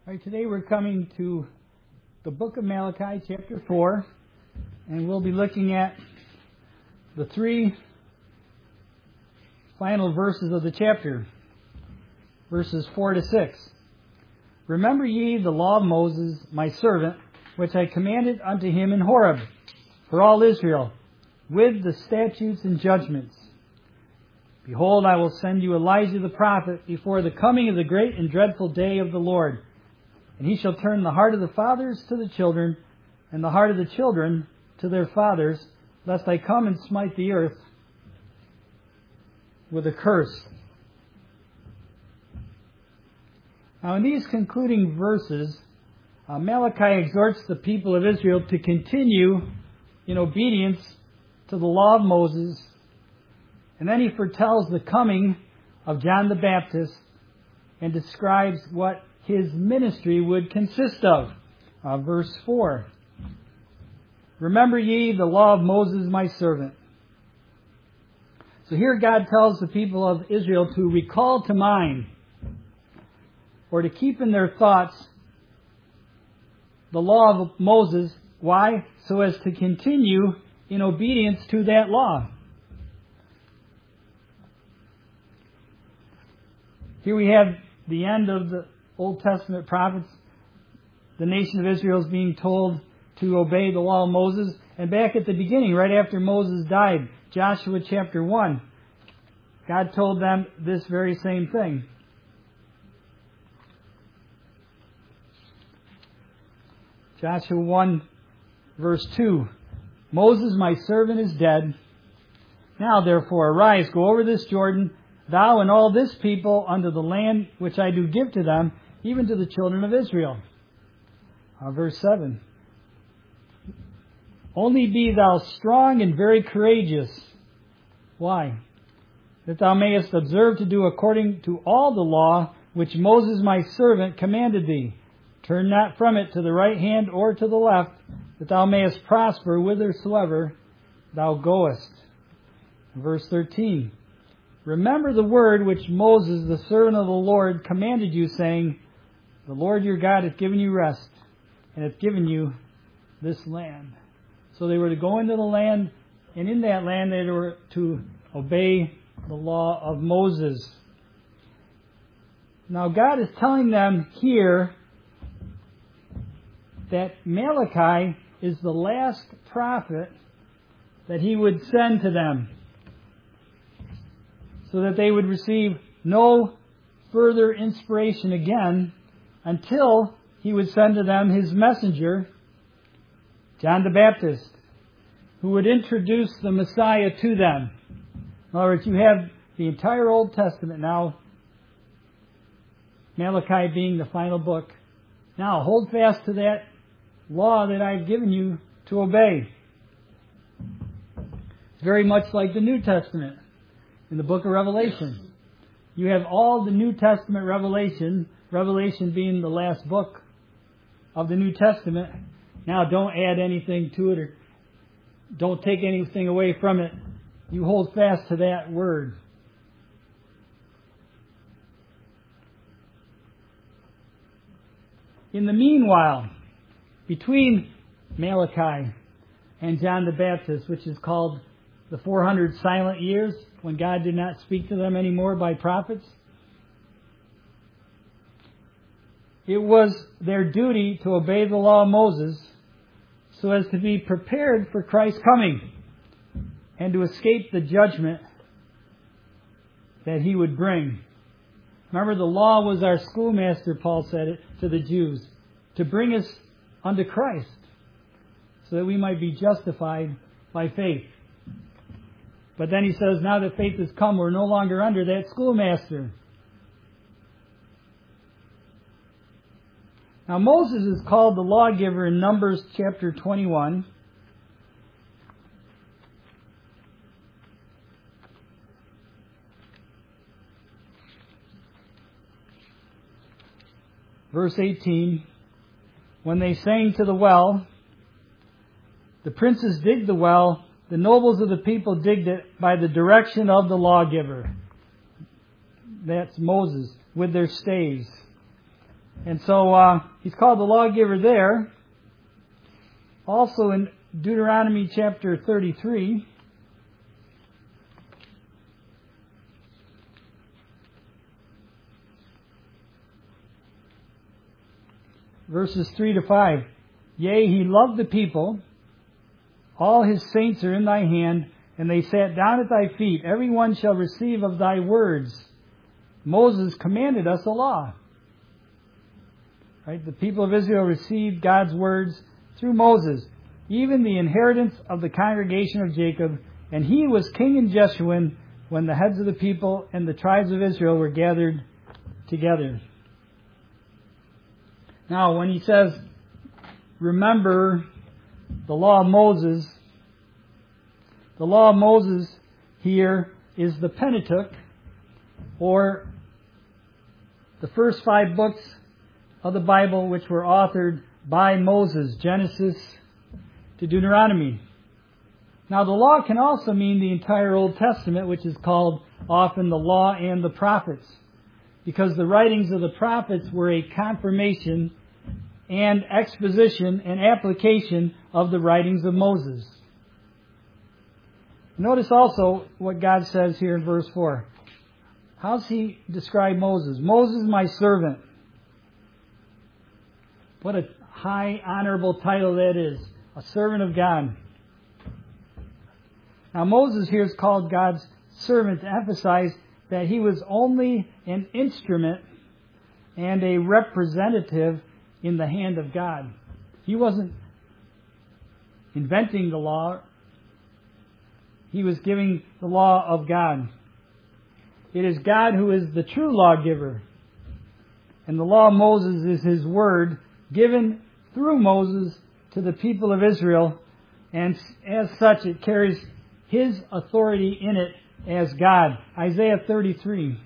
All right, today we're coming to the book of Malachi, chapter 4, and we'll be looking at the three final verses of the chapter, verses 4 to 6. Remember ye the law of Moses, my servant, which I commanded unto him in Horeb, for all Israel, with the statutes and judgments. Behold, I will send you Elijah the prophet before the coming of the great and dreadful day of the Lord. And he shall turn the heart of the fathers to the children, and the heart of the children to their fathers, lest I come and smite the earth with a curse. Now in these concluding verses, Malachi exhorts the people of Israel to continue in obedience to the law of Moses, and then he foretells the coming of John the Baptist and describes what his ministry would consist of. Verse 4. Remember ye the law of Moses my servant. So here God tells the people of Israel to recall to mind, or to keep in their thoughts, the law of Moses. Why? So as to continue in obedience to that law. Here we have the end of the Old Testament prophets. The nation of Israel is being told to obey the law of Moses. And back at the beginning, right after Moses died, Joshua chapter 1, God told them this very same thing. Joshua 1 verse 2. Moses my servant is dead. Now therefore arise, go over this Jordan, thou and all this people, unto the land which I do give to them, even to the children of Israel. Verse 7. Only be thou strong and very courageous. Why? That thou mayest observe to do according to all the law which Moses my servant commanded thee. Turn not from it to the right hand or to the left, that thou mayest prosper whithersoever thou goest. Verse 13. Remember the word which Moses, the servant of the Lord, commanded you, saying, the Lord your God hath given you rest, and hath given you this land. So they were to go into the land, and in that land they were to obey the law of Moses. Now God is telling them here that Malachi is the last prophet that he would send to them, so that they would receive no further inspiration again until he would send to them his messenger, John the Baptist, who would introduce the Messiah to them. In other words, you have the entire Old Testament now, Malachi being the final book. Now, hold fast to that law that I've given you to obey. Very much like the New Testament. In the book of Revelation, you have all the New Testament revelation, Revelation being the last book of the New Testament. Now don't add anything to it, or don't take anything away from it. You hold fast to that word. In the meanwhile, between Malachi and John the Baptist, which is called the 400 silent years, when God did not speak to them anymore by prophets, it was their duty to obey the law of Moses so as to be prepared for Christ's coming and to escape the judgment that he would bring. Remember, the law was our schoolmaster, Paul said it to the Jews, to bring us unto Christ so that we might be justified by faith. But then he says, now that faith has come, we're no longer under that schoolmaster. Now Moses is called the lawgiver in Numbers chapter 21. Verse 18. When they sang to the well, the princes digged the well, the nobles of the people digged it by the direction of the lawgiver. That's Moses, with their staves. And so he's called the lawgiver there. Also in Deuteronomy chapter 33, verses 3 to 5. Yea, he loved the people. All his saints are in thy hand, and they sat down at thy feet. Every one shall receive of thy words. Moses commanded us a law. Right? The people of Israel received God's words through Moses, even the inheritance of the congregation of Jacob, and he was king in Jeshurun when the heads of the people and the tribes of Israel were gathered together. Now, when he says, remember the law of Moses here is the Pentateuch, or the first 5 books of the Bible which were authored by Moses, Genesis to Deuteronomy. Now, the law can also mean the entire Old Testament, which is called often the law and the prophets, because the writings of the prophets were a confirmation and exposition and application of the writings of Moses. Notice also what God says here in verse 4. How's he describe Moses? Moses, my servant. What a high, honorable title that is. A servant of God. Now, Moses here is called God's servant to emphasize that he was only an instrument and a representative in the hand of God. He wasn't inventing the law. He was giving the law of God. It is God who is the true lawgiver. And the law of Moses is his word given through Moses to the people of Israel. And as such, it carries his authority in it as God. Isaiah 33.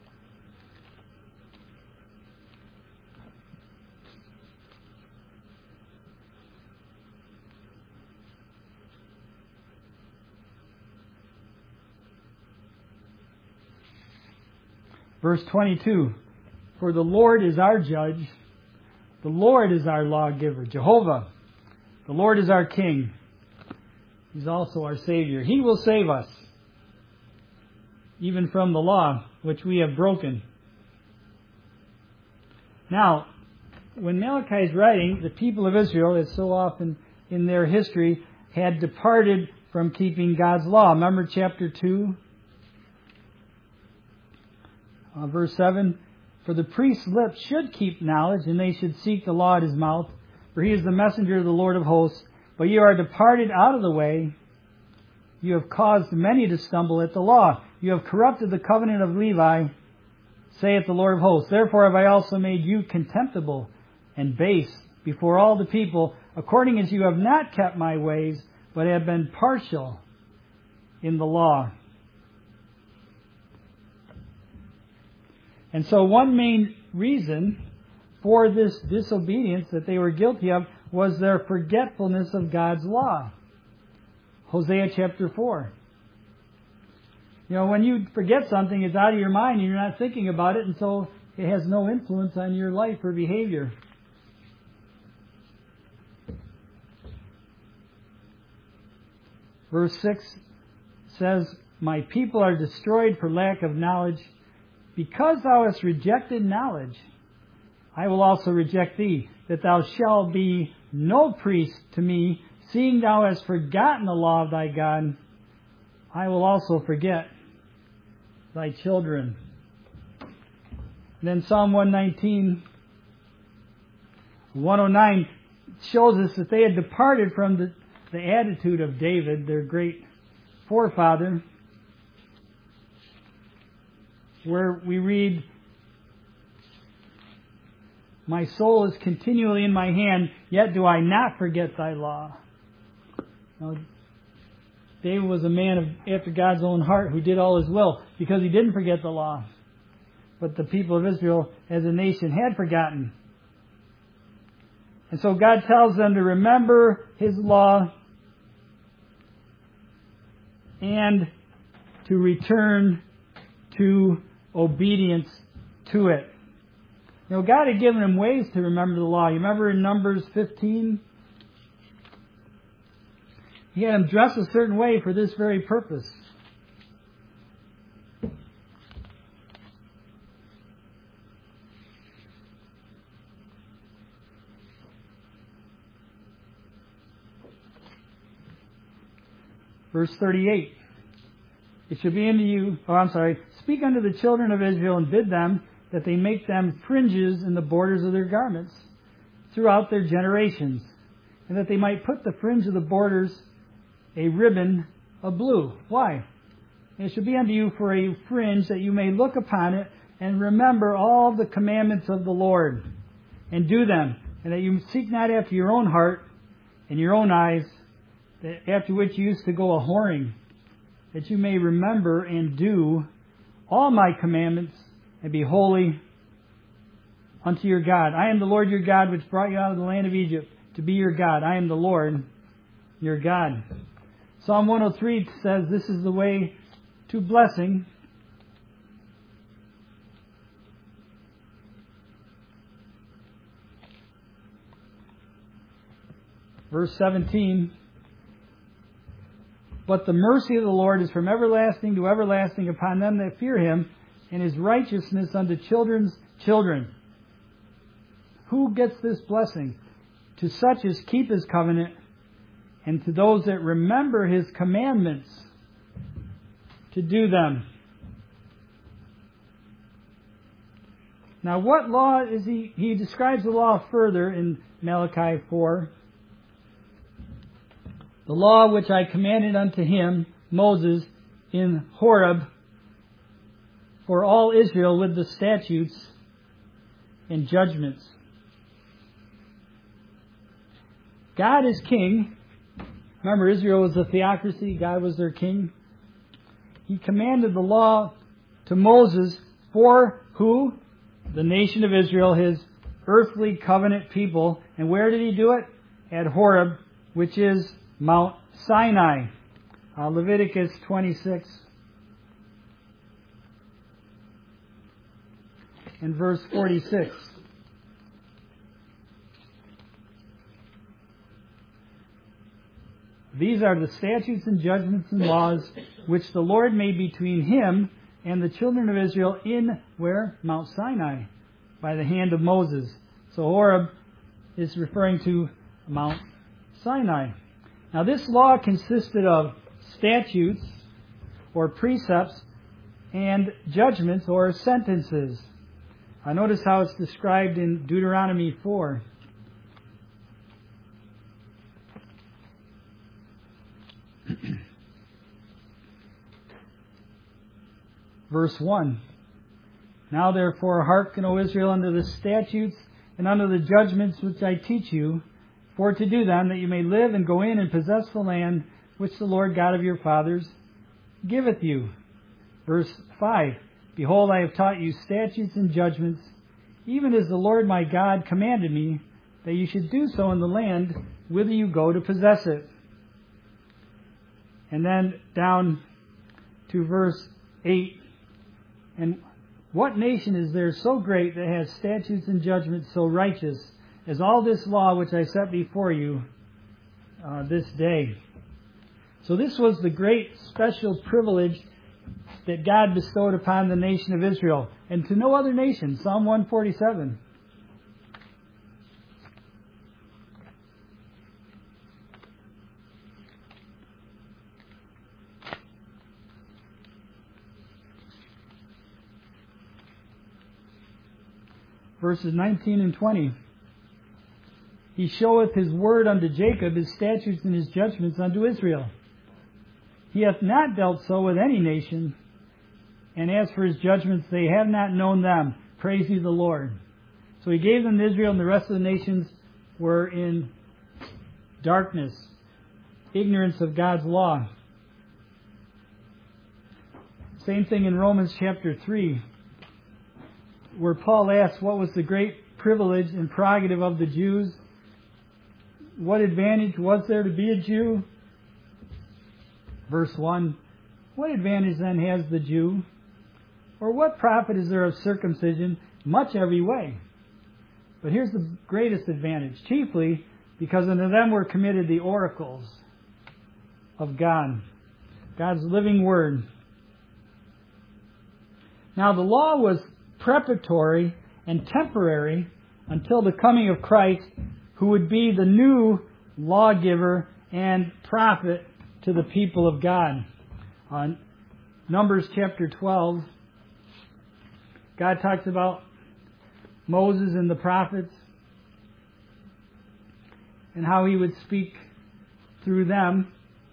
Verse 22, for the Lord is our judge, the Lord is our lawgiver, Jehovah. The Lord is our King. He's also our Savior. He will save us, even from the law, which we have broken. Now, when Malachi is writing, the people of Israel, as so often in their history, had departed from keeping God's law. Remember chapter 2? Verse 7, for the priest's lips should keep knowledge, and they should seek the law at his mouth, for he is the messenger of the Lord of hosts. But you are departed out of the way. You have caused many to stumble at the law. You have corrupted the covenant of Levi, saith the Lord of hosts. Therefore have I also made you contemptible and base before all the people, according as you have not kept my ways, but have been partial in the law. And so one main reason for this disobedience that they were guilty of was their forgetfulness of God's law. Hosea chapter 4. You know, when you forget something, it's out of your mind and you're not thinking about it, and so it has no influence on your life or behavior. Verse 6 says, my people are destroyed for lack of knowledge. Because thou hast rejected knowledge, I will also reject thee, that thou shalt be no priest to me, seeing thou hast forgotten the law of thy God. I will also forget thy children. And then Psalm 119, 109 shows us that they had departed from the attitude of David, their great forefather, where we read, my soul is continually in my hand, yet do I not forget thy law. Now, David was a man after God's own heart who did all his will because he didn't forget the law. But the people of Israel as a nation had forgotten. And so God tells them to remember his law and to return to obedience to it. You know, God had given him ways to remember the law. You remember in Numbers 15? He had him dress a certain way for this very purpose. Verse 38. It shall be unto you, speak unto the children of Israel and bid them that they make them fringes in the borders of their garments throughout their generations, and that they might put the fringe of the borders a ribbon of blue. Why? And it shall be unto you for a fringe, that you may look upon it and remember all the commandments of the Lord, and do them, and that you seek not after your own heart and your own eyes, that after which you used to go a-whoring, that you may remember and do all my commandments, and be holy unto your God. I am the Lord your God, which brought you out of the land of Egypt, to be your God. I am the Lord your God. Psalm 103 says this is the way to blessing. Verse 17. But the mercy of the Lord is from everlasting to everlasting upon them that fear him, and his righteousness unto children's children. Who gets this blessing? To such as keep his covenant, and to those that remember his commandments to do them. Now what law is he describes the law further in Malachi 4. The law which I commanded unto him, Moses, in Horeb, for all Israel with the statutes and judgments. God is king. Remember, Israel was a theocracy. God was their king. He commanded the law to Moses for who? The nation of Israel, his earthly covenant people. And where did he do it? At Horeb, which is Mount Sinai. Leviticus 26. And verse 46. These are the statutes and judgments and laws which the Lord made between him and the children of Israel in, where? Mount Sinai, by the hand of Moses. So Horeb is referring to Mount Sinai. Now this law consisted of statutes or precepts and judgments or sentences. Notice how it's described in Deuteronomy 4. Verse 1. Now therefore hearken, O Israel, unto the statutes and unto the judgments which I teach you, for to do them, that you may live and go in and possess the land which the Lord God of your fathers giveth you. Verse 5. Behold, I have taught you statutes and judgments, even as the Lord my God commanded me, that you should do so in the land whither you go to possess it. And then down to verse 8. And what nation is there so great that has statutes and judgments so righteous as all this law which I set before you this day? So this was the great special privilege that God bestowed upon the nation of Israel, and to no other nation. Psalm 147. Verses 19 and 20. He showeth his word unto Jacob, his statutes and his judgments unto Israel. He hath not dealt so with any nation, and as for his judgments, they have not known them. Praise ye the Lord. So he gave them to Israel, and the rest of the nations were in darkness, ignorance of God's law. Same thing in Romans chapter 3, where Paul asks what was the great privilege and prerogative of the Jews. What advantage was there to be a Jew? Verse 1, what advantage then has the Jew? Or what profit is there of circumcision? Much every way. But here's the greatest advantage, chiefly because unto them were committed the oracles of God, God's living Word. Now the law was preparatory and temporary until the coming of Christ, who would be the new lawgiver and prophet to the people of God. On Numbers chapter 12, God talks about Moses and the prophets and how he would speak through them.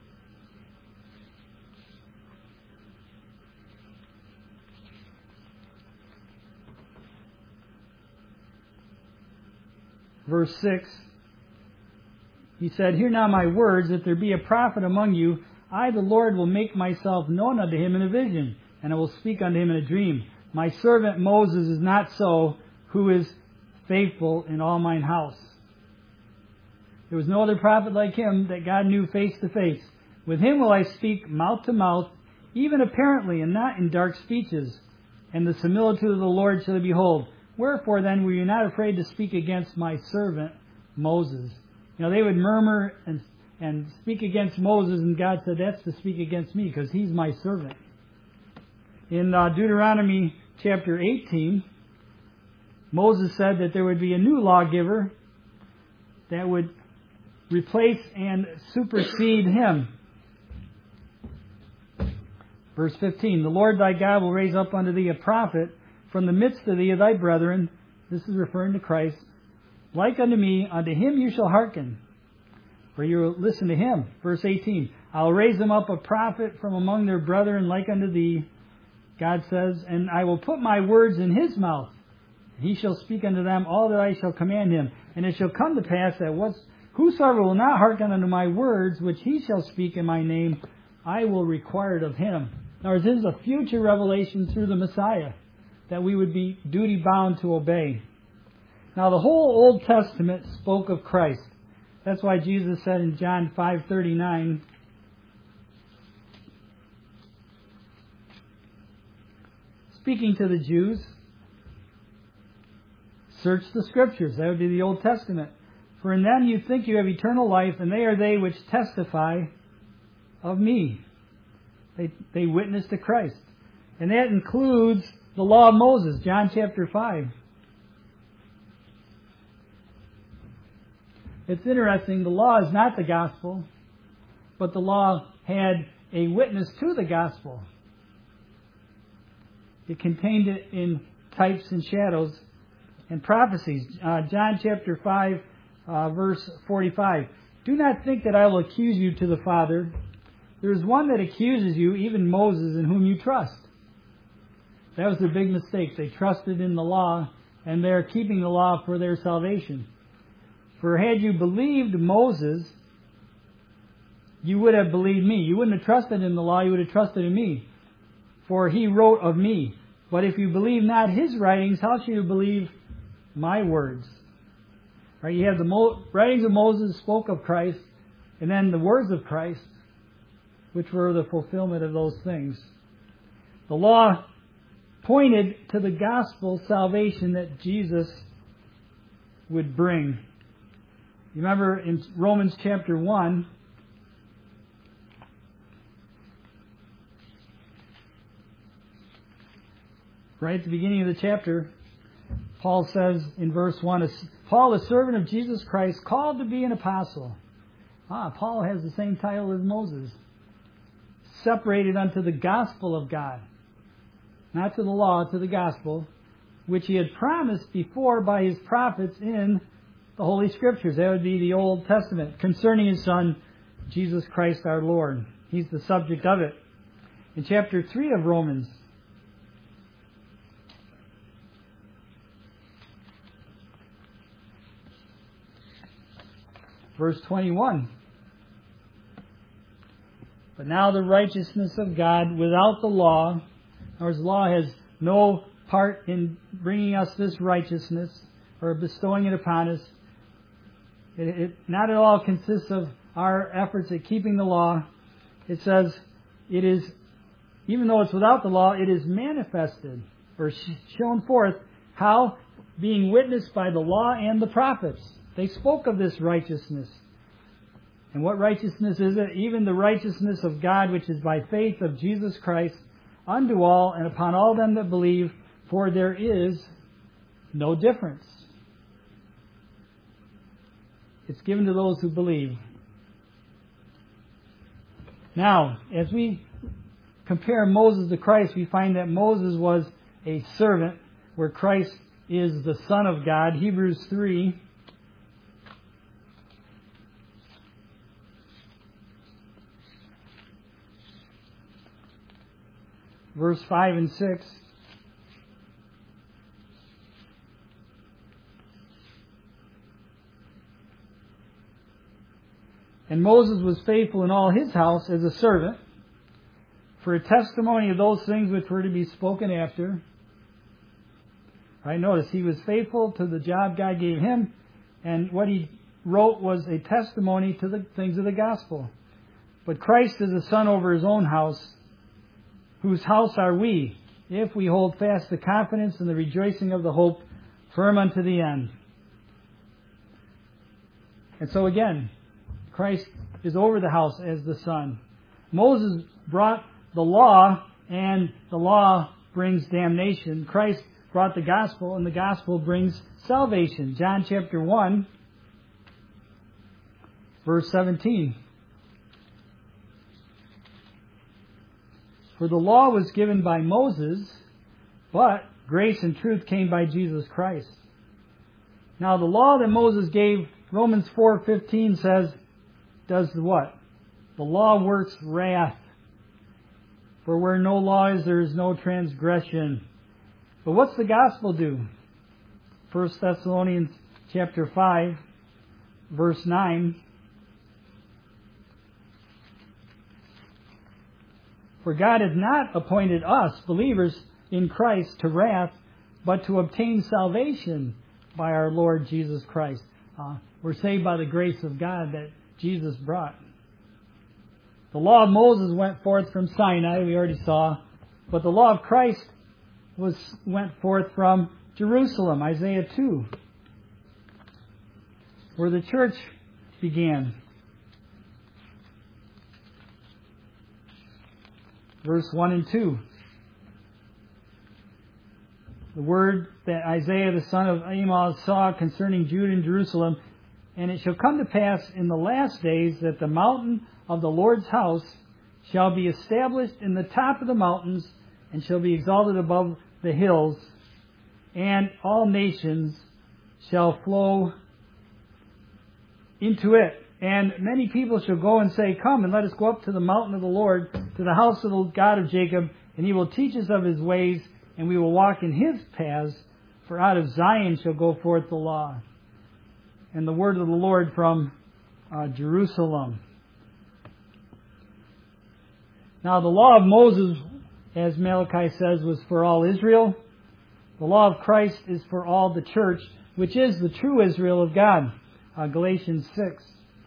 Verse 6, he said, "Hear now my words, if there be a prophet among you, I, the Lord, will make myself known unto him in a vision, and I will speak unto him in a dream. My servant Moses is not so, who is faithful in all mine house." There was no other prophet like him that God knew face to face. "With him will I speak mouth to mouth, even apparently, and not in dark speeches. And the similitude of the Lord shall he behold. Wherefore then were you not afraid to speak against my servant Moses?" You know, they would murmur and speak against Moses, and God said, that's to speak against me, because he's my servant. In Deuteronomy chapter 18, Moses said that there would be a new lawgiver that would replace and supersede him. Verse 15, "The Lord thy God will raise up unto thee a prophet from the midst of thee of thy brethren," this is referring to Christ, "like unto me, unto him you shall hearken," or you will listen to him. Verse 18, "I will raise them up a prophet from among their brethren like unto thee," God says, "and I will put my words in his mouth. He shall speak unto them all that I shall command him. And it shall come to pass that whosoever will not hearken unto my words, which he shall speak in my name, I will require it of him." In other words, this is a future revelation through the Messiah that we would be duty-bound to obey. Now, the whole Old Testament spoke of Christ. That's why Jesus said in John 5:39, speaking to the Jews, "Search the Scriptures," that would be the Old Testament, "for in them you think you have eternal life, and they are they which testify of me." They witness to Christ. And that includes the law of Moses, John chapter 5. It's interesting, the law is not the gospel, but the law had a witness to the gospel. It contained it in types and shadows and prophecies. John chapter 5, verse 45. "Do not think that I will accuse you to the Father. There is one that accuses you, even Moses, in whom you trust." That was their big mistake. They trusted in the law, and they're keeping the law for their salvation. "For had you believed Moses, you would have believed me." You wouldn't have trusted in the law, you would have trusted in me. "For he wrote of me. But if you believe not his writings, how shall you believe my words?" Right? You have the writings of Moses spoke of Christ, and then the words of Christ, which were the fulfillment of those things. The law pointed to the gospel salvation that Jesus would bring. You remember in Romans chapter 1, right at the beginning of the chapter, Paul says in verse 1, "Paul, a servant of Jesus Christ, called to be an apostle." Paul has the same title as Moses. "Separated unto the gospel of God." Not to the law, to the gospel, "which he had promised before by his prophets in the Holy Scriptures." That would be the Old Testament, concerning his Son, Jesus Christ our Lord. He's the subject of it. In chapter 3 of Romans, verse 21. "But now the righteousness of God without the law," in other words, law has no part in bringing us this righteousness or bestowing it upon us. It not at all consists of our efforts at keeping the law. It says it is, even though it's without the law, it is manifested or shown forth. How? being witnessed by the law and the prophets. They spoke of this righteousness. And what righteousness is it? Even the righteousness of God, which is by faith of Jesus Christ, unto all and upon all them that believe, for there is no difference. It's given to those who believe. Now, as we compare Moses to Christ, we find that Moses was a servant, where Christ is the Son of God. Hebrews 3. Verse 5 and 6. And Moses was faithful in all his house as a servant, for a testimony of those things which were to be spoken after. Right? Notice, he was faithful to the job God gave him, and what he wrote was a testimony to the things of the gospel. But Christ is a son over his own house, whose house are we, if we hold fast the confidence and the rejoicing of the hope firm unto the end. And so again, Christ is over the house as the Son. Moses brought the law, and the law brings damnation. Christ brought the gospel, and the gospel brings salvation. John chapter 1, verse 17. For the law was given by Moses, but grace and truth came by Jesus Christ. Now the law that Moses gave, Romans 4:15 says, does what? The law works wrath. For where no law is, there is no transgression. But what's the gospel do? 1 Thessalonians chapter 5, verse 9. For God has not appointed us, believers in Christ, to wrath, but to obtain salvation by our Lord Jesus Christ. We're saved by the grace of God that Jesus brought. The law of Moses went forth from Sinai, we already saw, but the law of Christ went forth from Jerusalem, Isaiah 2, where the church began. Verse 1 and 2. The word that Isaiah the son of Amoz saw concerning Judah and Jerusalem. And it shall come to pass in the last days that the mountain of the Lord's house shall be established in the top of the mountains, and shall be exalted above the hills, and all nations shall flow into it. And many people shall go and say, Come, and let us go up to the mountain of the Lord, to the house of the God of Jacob, and he will teach us of his ways, and we will walk in his paths, for out of Zion shall go forth the law, and the word of the Lord from Jerusalem. Now the law of Moses, as Malachi says, was for all Israel. The law of Christ is for all the church, which is the true Israel of God. Galatians 6.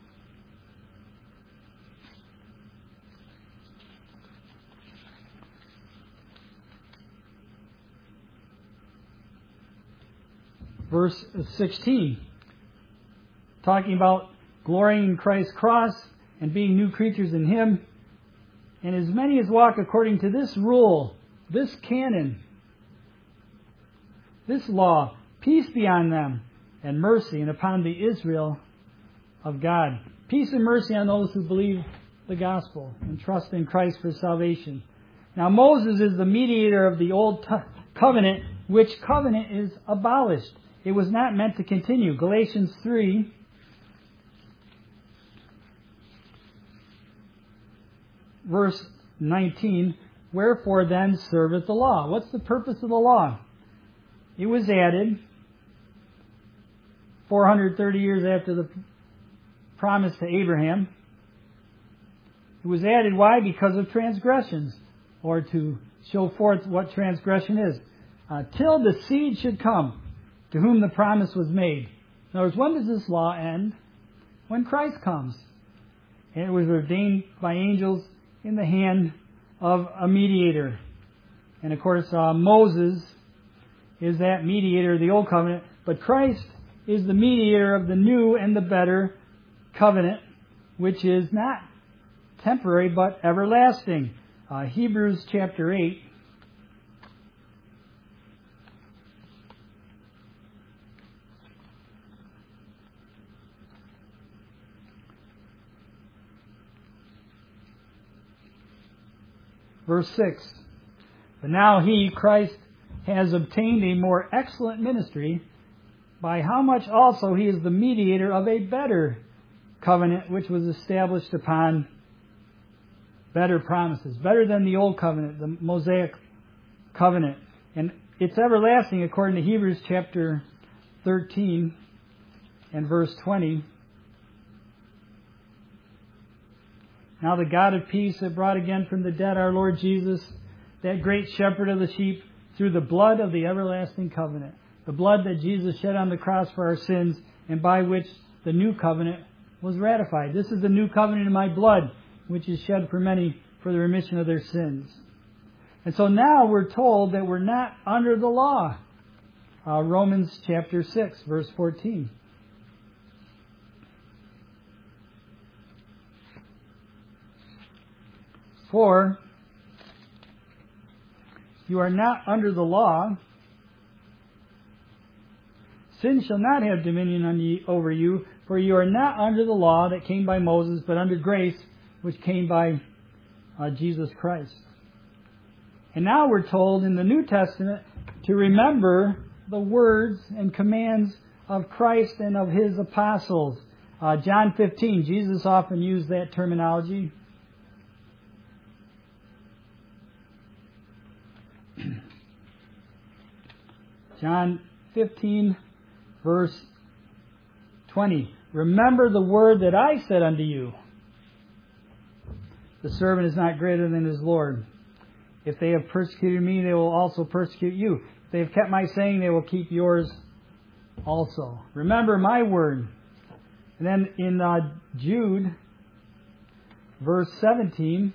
Verse 16. Talking about glorying in Christ's cross and being new creatures in Him. And as many as walk according to this rule, this canon, this law, peace be on them, and mercy, and upon the Israel of God. Peace and mercy on those who believe the gospel and trust in Christ for salvation. Now Moses is the mediator of the old covenant, which covenant is abolished. It was not meant to continue. Galatians 3, verse 19, Wherefore then serveth the law? What's the purpose of the law? It was added 430 years after the promise to Abraham. It was added, why? Because of transgressions, or to show forth what transgression is. Till the seed should come, to whom the promise was made. In other words, when does this law end? When Christ comes. And it was ordained by angels in the hand of a mediator. And of course, Moses is that mediator of the old covenant, but Christ is the mediator of the new and the better covenant, which is not temporary but everlasting. Hebrews chapter 8. Verse 6. But now he, Christ, has obtained a more excellent ministry, by how much also he is the mediator of a better covenant, which was established upon better promises, better than the old covenant, the Mosaic covenant. And it's everlasting according to Hebrews chapter 13 and verse 20. Now the God of peace that brought again from the dead our Lord Jesus, that great shepherd of the sheep, through the blood of the everlasting covenant, the blood that Jesus shed on the cross for our sins, and by which the new covenant was ratified. This is the new covenant in my blood, which is shed for many for the remission of their sins. And so now we're told that we're not under the law. Romans chapter 6, verse 14. For you are not under the law. Sin shall not have dominion over you, for you are not under the law that came by Moses, but under grace, which came by Jesus Christ. And now we're told in the New Testament to remember the words and commands of Christ and of His apostles. John 15, Jesus often used that terminology. John 15, verse 20. Remember the word that I said unto you. The servant is not greater than his Lord. If they have persecuted me, they will also persecute you. If they have kept my saying, they will keep yours also. Remember my word. And then in Jude, verse 17,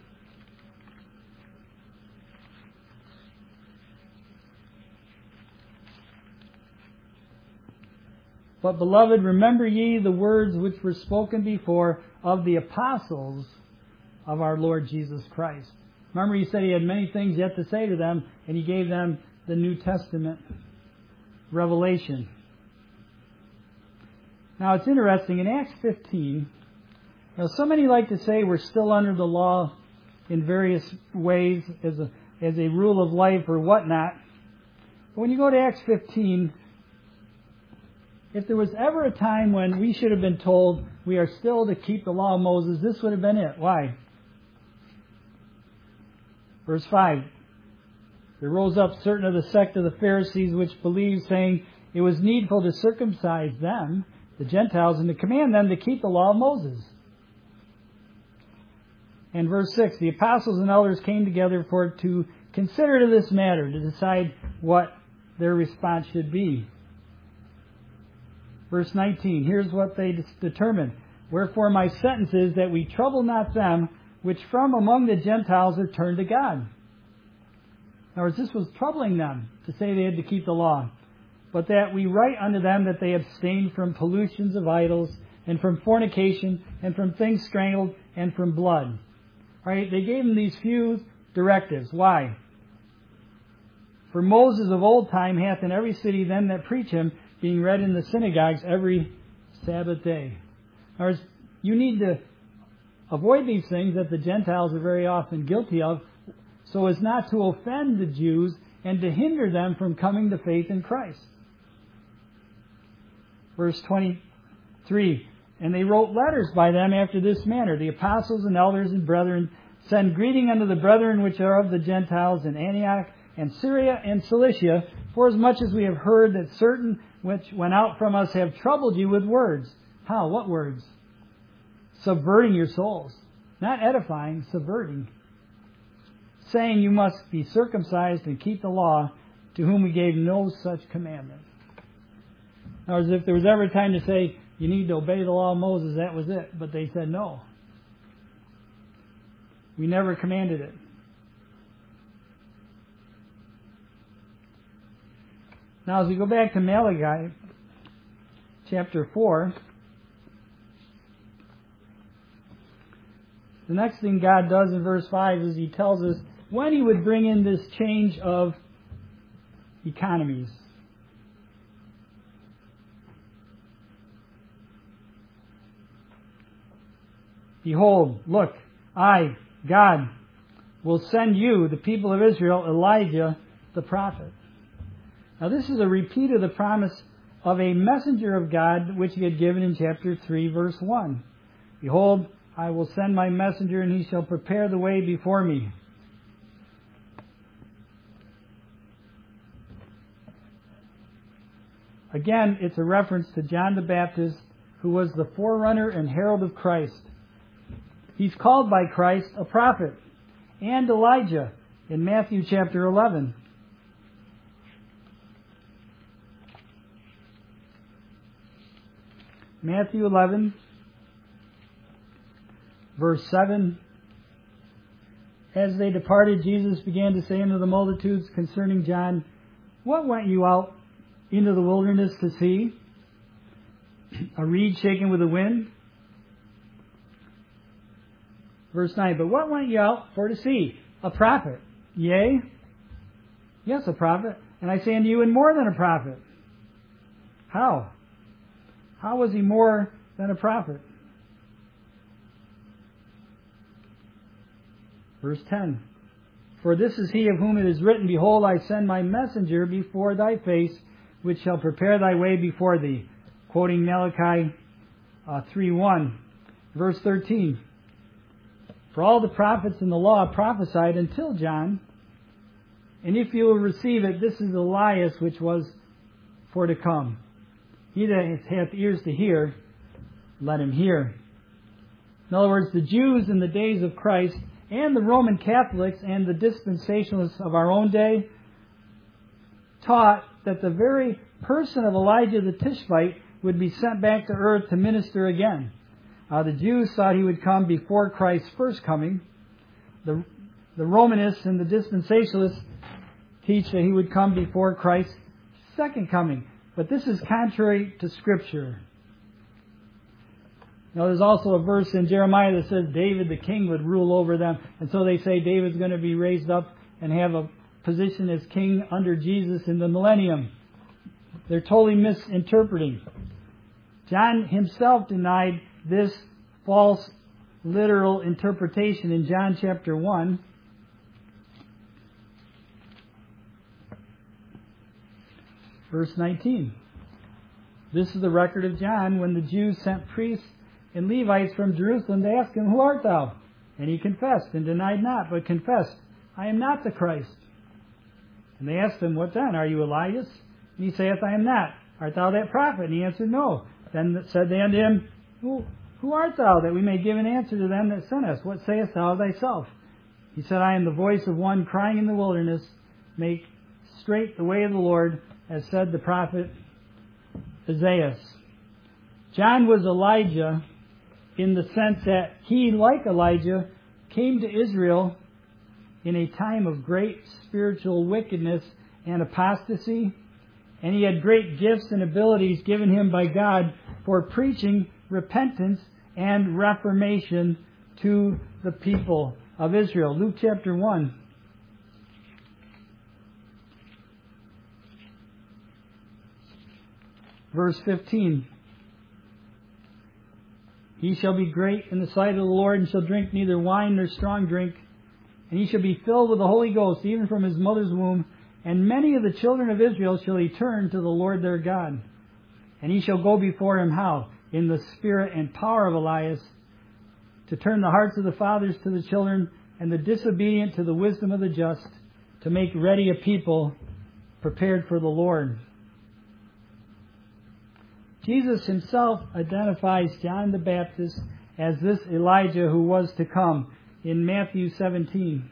but beloved, remember ye the words which were spoken before of the apostles of our Lord Jesus Christ. Remember, he said he had many things yet to say to them, and he gave them the New Testament revelation. Now, it's interesting, in Acts 15, so many like to say we're still under the law in various ways as a rule of life or whatnot. But when you go to Acts 15, if there was ever a time when we should have been told we are still to keep the law of Moses, this would have been it. Why? Verse 5. There rose up certain of the sect of the Pharisees which believed, saying, it was needful to circumcise them, the Gentiles, and to command them to keep the law of Moses. And verse 6. The apostles and elders came together for to consider to this matter, to decide what their response should be. Verse 19, here's what they determined. Wherefore my sentence is that we trouble not them which from among the Gentiles are turned to God. In other words, this was troubling them to say they had to keep the law. But that we write unto them that they abstain from pollutions of idols, and from fornication, and from things strangled, and from blood. All right, they gave them these few directives. Why? For Moses of old time hath in every city them that preach him, being read in the synagogues every Sabbath day. In other words, you need to avoid these things that the Gentiles are very often guilty of, so as not to offend the Jews and to hinder them from coming to faith in Christ. Verse 23, and they wrote letters by them after this manner. The apostles and elders and brethren send greeting unto the brethren which are of the Gentiles in Antioch and Syria and Cilicia, forasmuch as we have heard that certain which went out from us have troubled you with words. How? What words? Subverting your souls. Not edifying, subverting. Saying you must be circumcised and keep the law, to whom we gave no such commandment. In other words, if there was ever a time to say, you need to obey the law of Moses, that was it. But they said no. We never commanded it. Now, as we go back to Malachi, chapter 4, the next thing God does in verse 5 is He tells us when He would bring in this change of economies. Behold, look, I, God, will send you, the people of Israel, Elijah the prophet. Now this is a repeat of the promise of a messenger of God which He had given in chapter 3, verse 1. Behold, I will send my messenger, and he shall prepare the way before me. Again, it's a reference to John the Baptist, who was the forerunner and herald of Christ. He's called by Christ a prophet, and Elijah in Matthew chapter 11. Matthew 11, verse 7. As they departed, Jesus began to say unto the multitudes concerning John, what went you out into the wilderness to see? A reed shaken with the wind? Verse 9, but what went you out for to see? A prophet. Yea? Yes, a prophet. And I say unto you, and more than a prophet. How? How was he more than a prophet? Verse 10, for this is he of whom it is written, behold, I send my messenger before thy face, which shall prepare thy way before thee. Quoting Malachi 3:1. Verse 13, for all the prophets in the law prophesied until John, and if you will receive it, this is Elias which was for to come. He that hath ears to hear, let him hear. In other words, the Jews in the days of Christ and the Roman Catholics and the dispensationalists of our own day taught that the very person of Elijah the Tishbite would be sent back to earth to minister again. The Jews thought he would come before Christ's first coming. The Romanists and the dispensationalists teach that he would come before Christ's second coming. But this is contrary to Scripture. Now there's also a verse in Jeremiah that says David the king would rule over them. And so they say David's going to be raised up and have a position as king under Jesus in the millennium. They're totally misinterpreting. John himself denied this false literal interpretation in John chapter 1. Verse 19. This is the record of John when the Jews sent priests and Levites from Jerusalem to ask him, who art thou? And he confessed and denied not, but confessed, I am not the Christ. And they asked him, what then? Are you Elias? And he saith, I am not. Art thou that prophet? And he answered, no. Then said they unto him, Who art thou, that we may give an answer to them that sent us? What sayest thou of thyself? He said, I am the voice of one crying in the wilderness, make straight the way of the Lord, as said the prophet Isaiah. John was Elijah in the sense that he, like Elijah, came to Israel in a time of great spiritual wickedness and apostasy, and he had great gifts and abilities given him by God for preaching repentance and reformation to the people of Israel. Luke chapter 1. Verse 15. He shall be great in the sight of the Lord, and shall drink neither wine nor strong drink, and he shall be filled with the Holy Ghost, even from his mother's womb. And many of the children of Israel shall he turn to the Lord their God. And he shall go before him, how? In the spirit and power of Elias, to turn the hearts of the fathers to the children, and the disobedient to the wisdom of the just, to make ready a people prepared for the Lord. Jesus himself identifies John the Baptist as this Elijah who was to come in Matthew 17.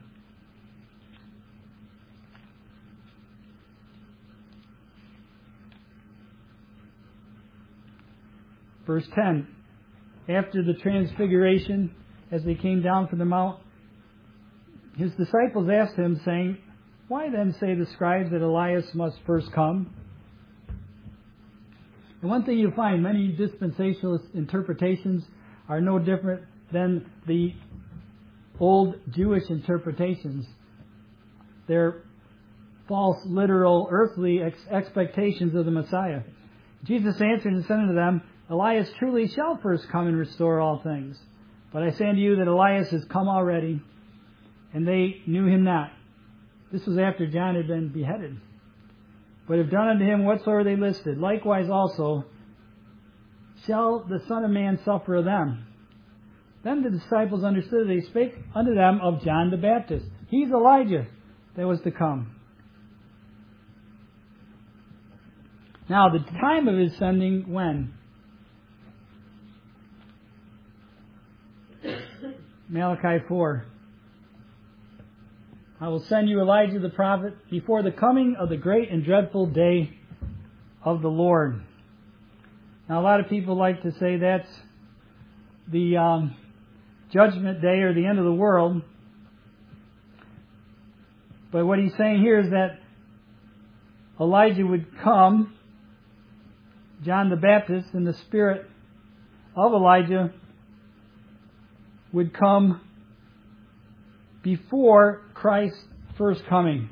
Verse 10, after the transfiguration, as they came down from the mount, his disciples asked him, saying, why then say the scribes that Elias must first come? And one thing you find, many dispensationalist interpretations are no different than the old Jewish interpretations. They're false, literal, earthly expectations of the Messiah. Jesus answered and said unto them, Elias truly shall first come and restore all things. But I say unto you that Elias has come already, and they knew him not. This was after John had been beheaded. But have done unto him whatsoever they listed. Likewise also shall the Son of Man suffer of them. Then the disciples understood that he spake unto them of John the Baptist. He's Elijah that was to come. Now, the time of his sending, when? Malachi 4. I will send you Elijah the prophet before the coming of the great and dreadful day of the Lord. Now, a lot of people like to say that's the judgment day or the end of the world. But what he's saying here is that Elijah would come, John the Baptist, in the spirit of Elijah, would come before Christ's first coming.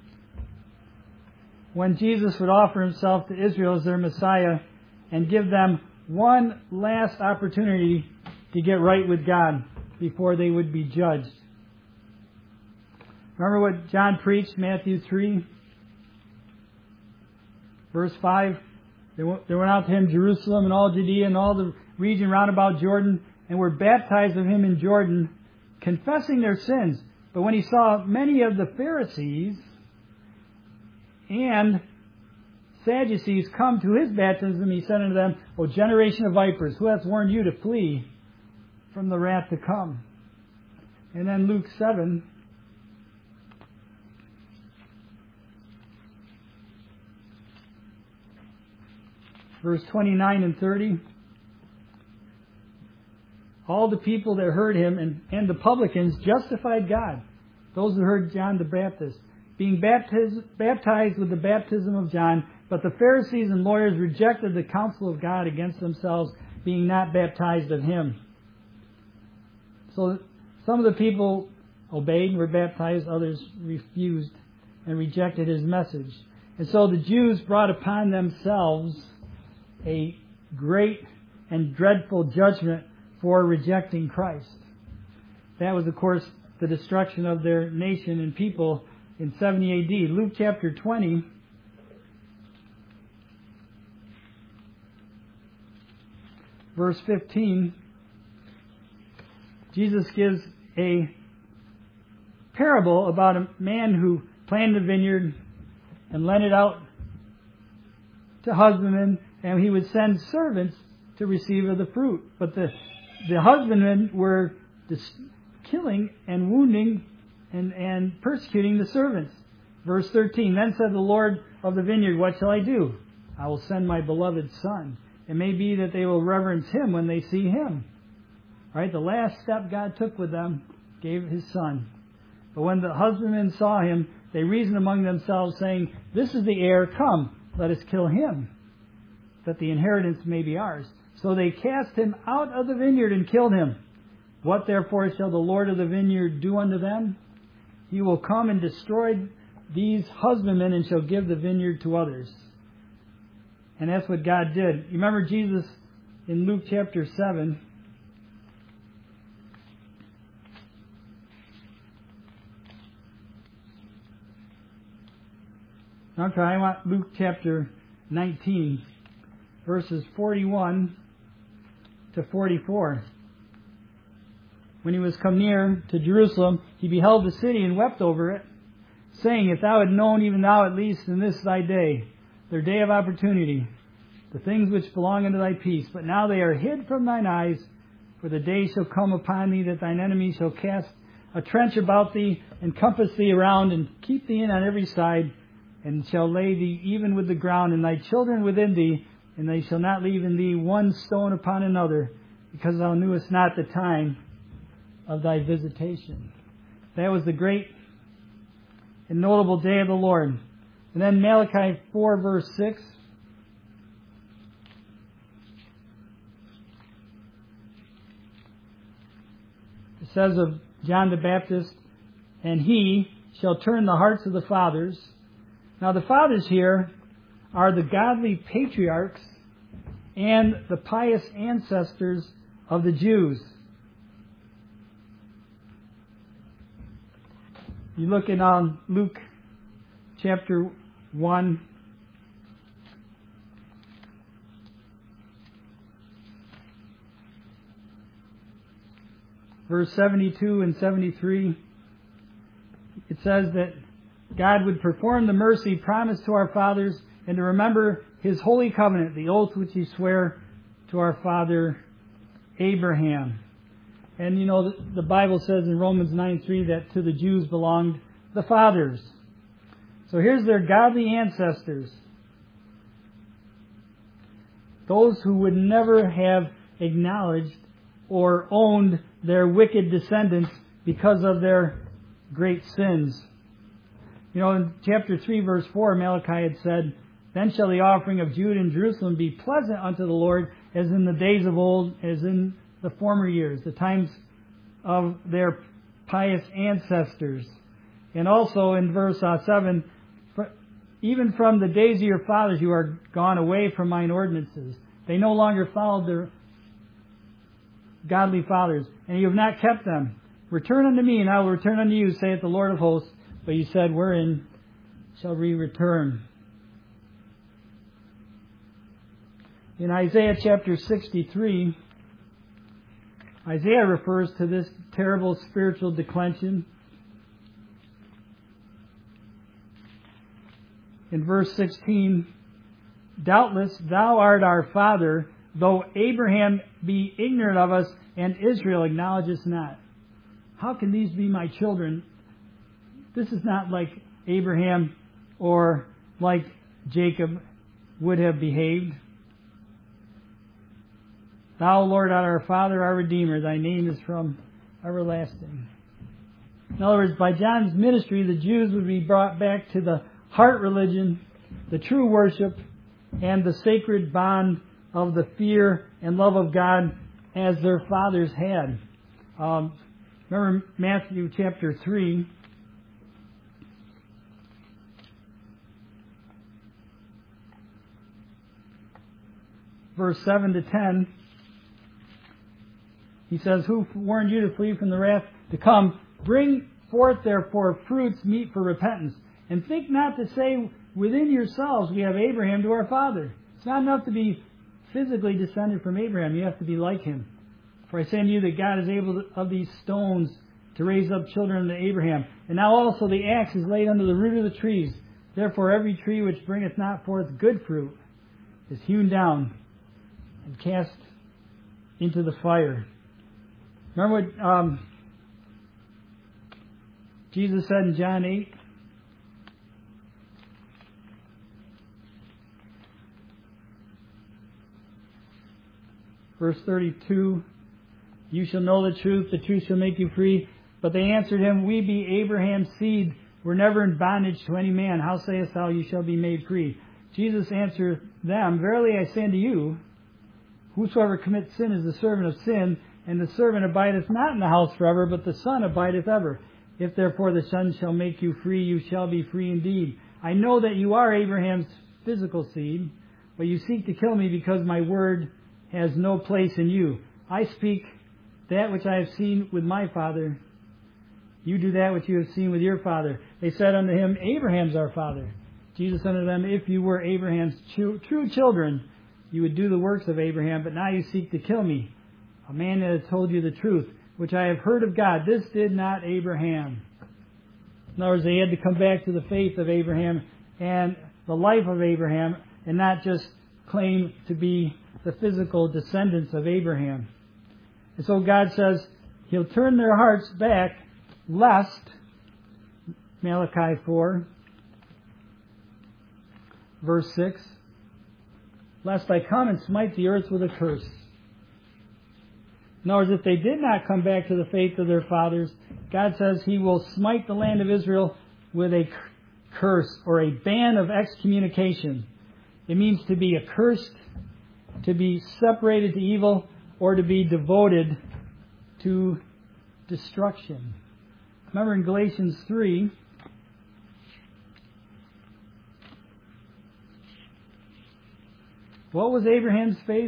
When Jesus would offer himself to Israel as their Messiah and give them one last opportunity to get right with God before they would be judged. Remember what John preached, Matthew 3, verse 5? They went out to him, Jerusalem and all Judea and all the region round about Jordan, and were baptized of him in Jordan, confessing their sins. But when he saw many of the Pharisees and Sadducees come to his baptism, he said unto them, O generation of vipers, who hath warned you to flee from the wrath to come? And then Luke 7, verse 29 and 30. All the people that heard him and the publicans justified God. Those who heard John the Baptist, being baptized with the baptism of John. But the Pharisees and lawyers rejected the counsel of God against themselves, being not baptized of him. So some of the people obeyed and were baptized, others refused and rejected his message. And so the Jews brought upon themselves a great and dreadful judgment for rejecting Christ. That was, of course, the destruction of their nation and people in 70 AD. Luke chapter 20, verse 15, Jesus gives a parable about a man who planted a vineyard and lent it out to husbandmen, and he would send servants to receive of the fruit. But the husbandmen were killing and wounding and persecuting the servants. Verse 13, Then said the Lord of the vineyard, What shall I do? I will send my beloved son. It may be that they will reverence him when they see him. Right? The last step God took with them, gave his son. But when the husbandmen saw him, they reasoned among themselves, saying, This is the heir, come, let us kill him, that the inheritance may be ours. So they cast him out of the vineyard and killed him. What therefore shall the Lord of the vineyard do unto them? He will come and destroy these husbandmen and shall give the vineyard to others. And that's what God did. You remember Jesus in Luke chapter 7. Okay, I want Luke chapter 19, verses 41 to 44. When he was come near to Jerusalem, he beheld the city and wept over it, saying, If thou had known, even thou at least in this thy day, their day of opportunity, the things which belong unto thy peace. But now they are hid from thine eyes, for the day shall come upon thee that thine enemies shall cast a trench about thee, and compass thee around, and keep thee in on every side, and shall lay thee even with the ground, and thy children within thee, and they shall not leave in thee one stone upon another, because thou knewest not the time of thy visitation. That was the great and notable day of the Lord. And then Malachi 4 verse 6. It says of John the Baptist, and he shall turn the hearts of the fathers. Now the fathers here are the godly patriarchs and the pious ancestors of the Jews. You look in Luke chapter 1. Verse 72 and 73, it says that God would perform the mercy promised to our fathers and to remember His holy covenant, the oath which He sware to our father Abraham. And you know, the Bible says in Romans 9:3 that to the Jews belonged the fathers. So here's their godly ancestors. Those who would never have acknowledged or owned their wicked descendants because of their great sins. You know, in chapter 3, verse 4, Malachi had said, "Then shall the offering of Judah and Jerusalem be pleasant unto the Lord, as in the days of old, as in the former years," the times of their pious ancestors. And also in verse 7, "Even from the days of your fathers you are gone away from mine ordinances." They no longer followed their godly fathers, and you have not kept them. "Return unto me, and I will return unto you, saith the Lord of hosts. But you said, wherein shall we return?" In Isaiah chapter 63, Isaiah refers to this terrible spiritual declension. In verse 16, "Doubtless thou art our father, though Abraham be ignorant of us, and Israel acknowledge us not." How can these be my children? This is not like Abraham or like Jacob would have behaved. "Thou, Lord, art our Father, our Redeemer. Thy name is from everlasting." In other words, by John's ministry, the Jews would be brought back to the heart religion, the true worship, and the sacred bond of the fear and love of God as their fathers had. Remember Matthew chapter 3. Verse 7 to 10. He says, "Who warned you to flee from the wrath to come? Bring forth therefore fruits meet for repentance. And think not to say within yourselves, we have Abraham to our father." It's not enough to be physically descended from Abraham. You have to be like him. "For I say unto you that God is able of these stones to raise up children unto Abraham. And now also the axe is laid under the root of the trees. Therefore every tree which bringeth not forth good fruit is hewn down and cast into the fire." Remember what Jesus said in John 8? Verse 32, "You shall know the truth shall make you free." But they answered him, "We be Abraham's seed, were never in bondage to any man. How sayest thou, you shall be made free?" Jesus answered them, "Verily I say unto you, whosoever commits sin is the servant of sin, and the servant abideth not in the house forever, but the Son abideth ever. If therefore the Son shall make you free, you shall be free indeed. I know that you are Abraham's physical seed, but you seek to kill me because my word has no place in you. I speak that which I have seen with my father. You do that which you have seen with your father." They said unto him, "Abraham's our father." Jesus said unto them, "If you were Abraham's true children, you would do the works of Abraham, but now you seek to kill me, a man that has told you the truth, which I have heard of God. This did not Abraham." In other words, they had to come back to the faith of Abraham and the life of Abraham, and not just claim to be the physical descendants of Abraham. And so God says He'll turn their hearts back, lest, Malachi 4, verse 6, "Lest I come and smite the earth with a curse." In other words, if they did not come back to the faith of their fathers, God says He will smite the land of Israel with a curse or a ban of excommunication. It means to be accursed, to be separated to evil, or to be devoted to destruction. Remember in Galatians 3, what was Abraham's faith?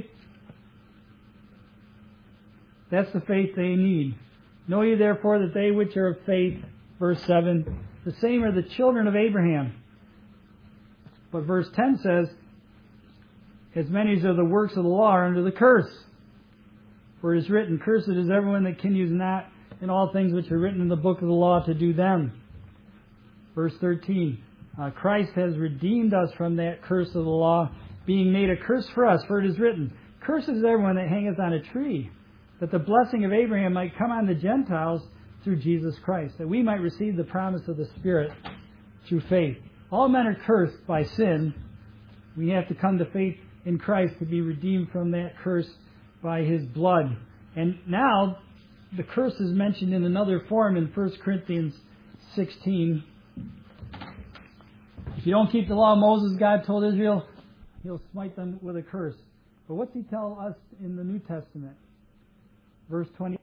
That's the faith they need. Know ye therefore that they which are of faith, verse 7, the same are the children of Abraham. But verse 10 says, as many as are the works of the law are under the curse. For it is written, cursed is everyone that continues not in all things which are written in the book of the law to do them. Verse 13, Christ has redeemed us from that curse of the law, being made a curse for us. For it is written, cursed is everyone that hangeth on a tree, that the blessing of Abraham might come on the Gentiles through Jesus Christ, that we might receive the promise of the Spirit through faith. All men are cursed by sin. We have to come to faith in Christ to be redeemed from that curse by His blood. And now, the curse is mentioned in another form in 1 Corinthians 16. If you don't keep the law of Moses, God told Israel, He'll smite them with a curse. But what's He tell us in the New Testament? Verse 28.